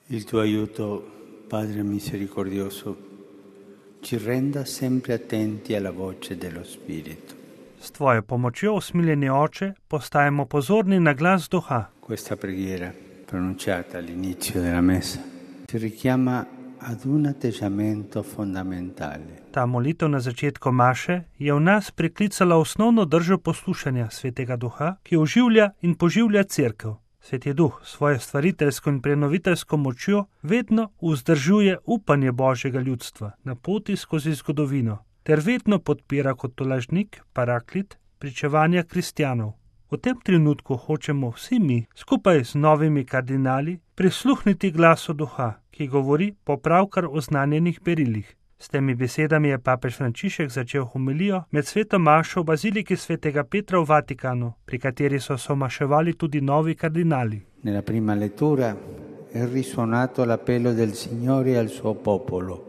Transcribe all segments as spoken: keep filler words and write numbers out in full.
Il tuo aiuto, Padre misericordioso, ci renda sempre attenti alla voce dello Spirito. S tvojo pomočjo, usmiljeni Oče, postajamo pozorni na glas Duha. Questa preghiera, pronunciata all'inizio della messa, ci richiama ad un atteggiamento fondamentale. Ta molitev na začetku maše je v nas priklicala osnovno držo poslušanja Svetega Duha, ki oživlja in poživlja Cerkev. Sveti Duh svojo stvariteljsko in prenoviteljsko močjo vedno vzdržuje upanje Božjega ljudstva na poti skozi zgodovino, ter vedno podpira kot tolažnik, paraklit, pričevanja kristjanov. V tem trenutku hočemo vsi mi, skupaj z novimi kardinali, prisluhniti glasu Duha, ki govori po pravkar oznanjenih berilih. S temi besedami je papež Frančišek začel homilijo med sveto mašo v baziliki svetega Petra v Vatikanu, pri kateri so somaševali tudi novi kardinali. Nella prima lettura è risuonato l'appello del Signore al suo popolo.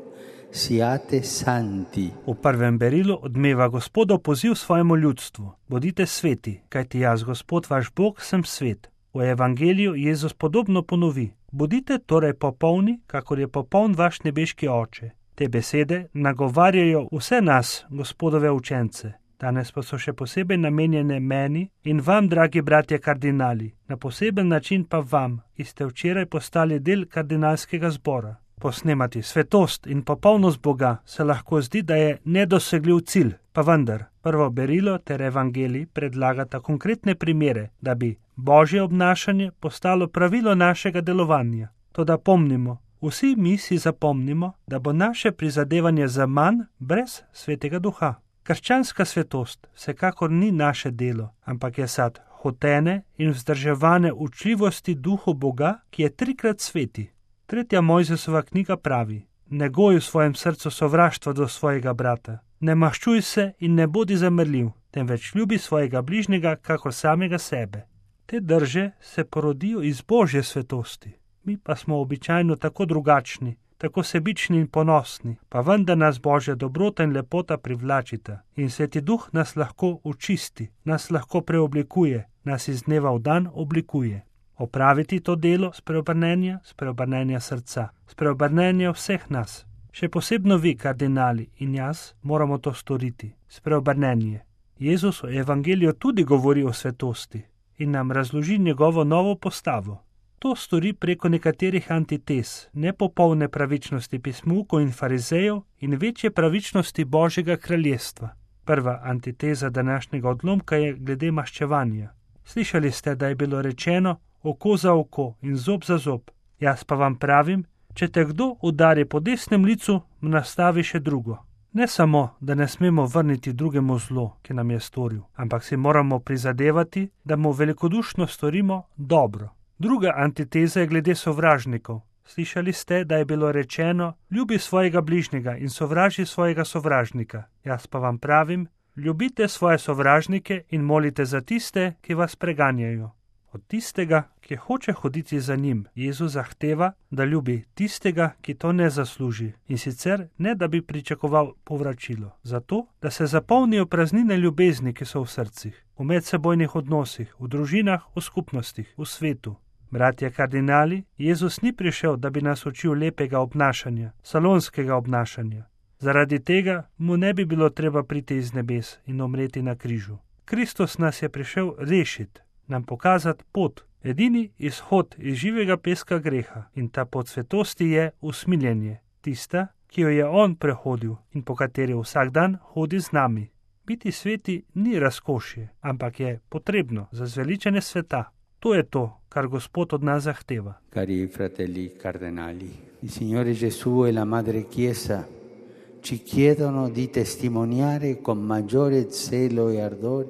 Siate santi. V prvem berilu odmeva Gospodov poziv svojemu ljudstvu. Bodite sveti, kajti jaz, Gospod vaš Bog, sem svet. V evangeliju Jezus podobno ponovi. Bodite torej popolni, kakor je popoln vaš nebeški Oče. Te besede nagovarjajo vse nas, Gospodove učence. Danes pa so še posebej namenjene meni in vam, dragi bratje kardinali, na poseben način pa vam, ki ste včeraj postali del kardinalskega zbora. Posnemati svetost in popolnost Boga se lahko zdi, da je nedosegljiv cilj, pa vendar prvo berilo ter evangelij predlagata konkretne primere, da bi Božje obnašanje postalo pravilo našega delovanja. Toda pomnimo, vsi mi si zapomnimo, da bo naše prizadevanje za manj brez Svetega Duha. Krščanska svetost vsekakor ni naše delo, ampak je sad hotene in vzdrževane učljivosti Duhu Boga, ki je trikrat sveti. Tretja Mojzesova knjiga pravi: negoj v svojem srcu sovraštva do svojega brata, ne maščuj se in ne bodi zamrljiv, temveč ljubi svojega bližnjega kakor samega sebe. Te drže se porodijo iz Božje svetosti. Mi pa smo običajno tako drugačni, tako sebični in ponosni, pa vendar nas Božja dobrota in lepota privlačita in Sveti Duh nas lahko očisti, nas lahko preoblikuje, nas iz dneva v dan oblikuje. Opraviti to delo spreobrnenja, spreobrnenja srca, spreobrnenja vseh nas. Še posebno vi, kardinali, in jaz moramo to storiti. Spreobrnenje. Jezus v evangeliju tudi govori o svetosti in nam razloži njegovo novo postavo. To stori preko nekaterih antitez, nepopolne pravičnosti pismukov in farizejev in večje pravičnosti Božjega kraljestva. Prva antiteza današnjega odlomka je glede maščevanja. Slišali ste, da je bilo rečeno oko za oko in zob za zob. Jaz pa vam pravim, če te kdo udari po desnem licu, mu nastavi še drugo. Ne samo, da ne smemo vrniti drugemu zlo, ki nam je storil, ampak si moramo prizadevati, da mu velikodušno storimo dobro. Druga antiteza je glede sovražnikov. Slišali ste, da je bilo rečeno, ljubi svojega bližnjega in sovraži svojega sovražnika. Jaz pa vam pravim, ljubite svoje sovražnike in molite za tiste, ki vas preganjajo. Od tistega, ki hoče hoditi za njim, Jezus zahteva, da ljubi tistega, ki to ne zasluži, in sicer ne, da bi pričakoval povračilo. Zato, da se zapolnijo praznine ljubezni, ki so v srcih, v medsebojnih odnosih, v družinah, v skupnostih, v svetu. Bratje kardinali, Jezus ni prišel, da bi nas učil lepega obnašanja, salonskega obnašanja. Zaradi tega mu ne bi bilo treba priti iz nebes in umreti na križu. Kristus nas je prišel rešiti, nam pokazati pot, edini izhod iz živega peska greha, in ta pot svetosti je usmiljenje, tista, ki jo je on prehodil in po kateri vsak dan hodi z nami. Biti sveti ni razkošje, ampak je potrebno za zveličanje sveta. To je to, kar Gospod od nas zahteva. Cari fratelli cardinali, il Signore Gesù e la Madre Chiesa ci chiedono di testimoniare con maggiore zelo e ardore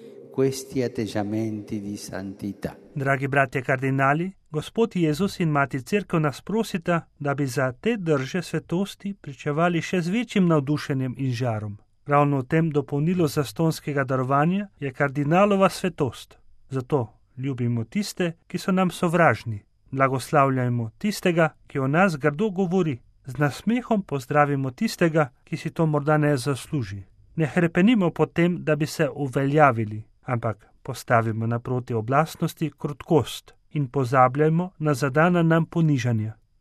questi atteggiamenti di santità. Dragi bratje kardinali, Gospod Jezus in Mati Cerkev nas prosita, da bi za te drže svetosti pričevali še z večjim navdušenjem in žarom. Ravno v tem dopolnilu zastonskega darovanja je kardinalova svetost. Zato ljubimo tiste, ki so nam sovražni. Blagoslavljajmo tistega, ki o nas grdo govori. Z nasmehom pozdravimo tistega, ki si to morda ne zasluži. Ne hrepenimo po tem, da bi se uveljavili, ampak postavimo naproti oblastnosti krotkost in pozabljajmo na zadana nam ponižanja.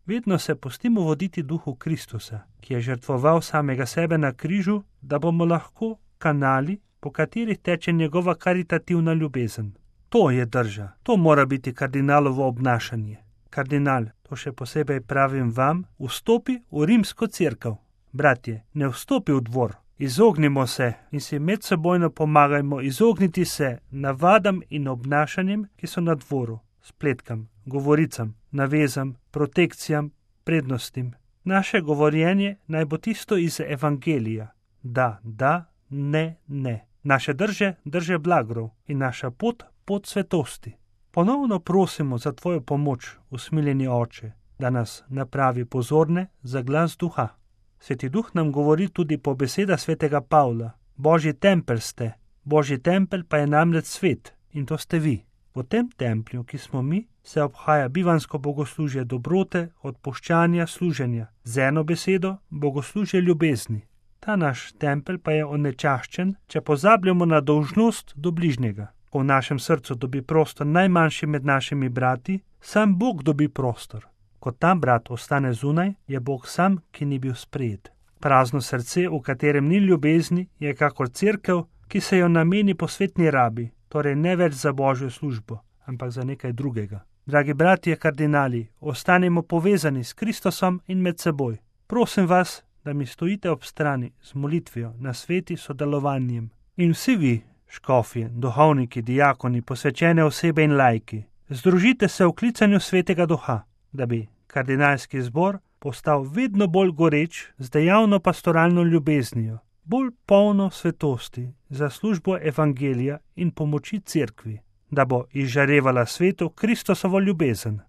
Vedno se pustimo voditi duhu Kristusa, ki je žrtvoval samega sebe na križu, da bomo lahko kanali, po katerih teče njegova karitativna ljubezen. To je drža, to mora biti kardinalovo obnašanje. Kardinal, to še posebej pravim vam, vstopi v rimsko cerkev. Bratje, ne vstopi v dvor. Izognimo se in si medsebojno pomagajmo izogniti se navadam in obnašanjem, ki so na dvoru, spletkam, govoricam, navezam, protekcijam, prednostim. Naše govorjenje naj bo tisto iz evangelija. Da, da, ne, ne. Naše drže, drže blagrov in naša pot, pot svetosti. Ponovno prosimo za tvojo pomoč, usmiljeni Oče, da nas napravi pozorne za glas duha. Sveti duh nam govori tudi po besedah svetega Pavla. Božji tempelj ste, Božji tempelj pa je namreč svet in to ste vi. V tem templju, ki smo mi, se obhaja bivansko bogoslužje dobrote, odpuščanja, služenja. Z eno besedo, bogoslužje ljubezni. Ta naš tempelj pa je onečaščen, če pozabljamo na dolžnost do bližnjega. Ko v našem srcu dobi prostor najmanjši med našimi brati, sam Bog dobi prostor. Ko ta brat ostane zunaj, je Bog sam, ki ni bil sprejet. Prazno srce, v katerem ni ljubezni, je kakor cerkev, ki se jo nameni posvetni rabi, torej ne več za Božjo službo, ampak za nekaj drugega. Dragi bratje kardinali, ostanemo povezani s Kristusom in med seboj. Prosim vas, da mi stojite ob strani z molitvijo, nasveti, sodelovanjem. In vsi vi, škofje, duhovniki, diakoni, posvečene osebe in laiki, združite se v klicanju svetega duha, da bi kardinalski zbor postal vedno bolj goreč z dejavno pastoralno ljubeznijo, bolj polno svetosti za službo evangelija in pomoči cerkvi, da bo izžarevala svetu Kristusovo ljubezen.